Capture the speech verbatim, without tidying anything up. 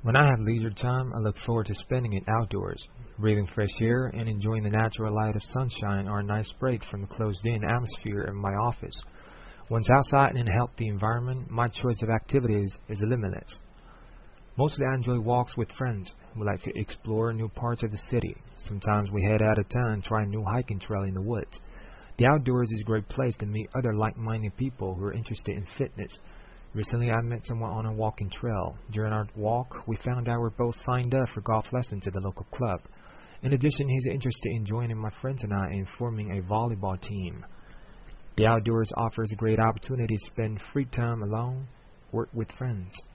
When I have leisure time, I look forward to spending it outdoors. Breathing fresh air and enjoying the natural light of sunshine are a nice break from the closed-in atmosphere of my office. Once outside in a healthy environment, my choice of activities is limitless. Mostly I enjoy walks with friends. We like to explore new parts of the city. Sometimes we head out of town and try a new hiking trail in the woods. The outdoors is a great place to meet other like-minded people who are interested in fitness. Recently, I met someone on a walking trail. During our walk, we found out we're both signed up for golf lessons at the local club. In addition, he's interested in joining my friends and I in forming a volleyball team. The outdoors offers a great opportunity to spend free time alone, work with friends.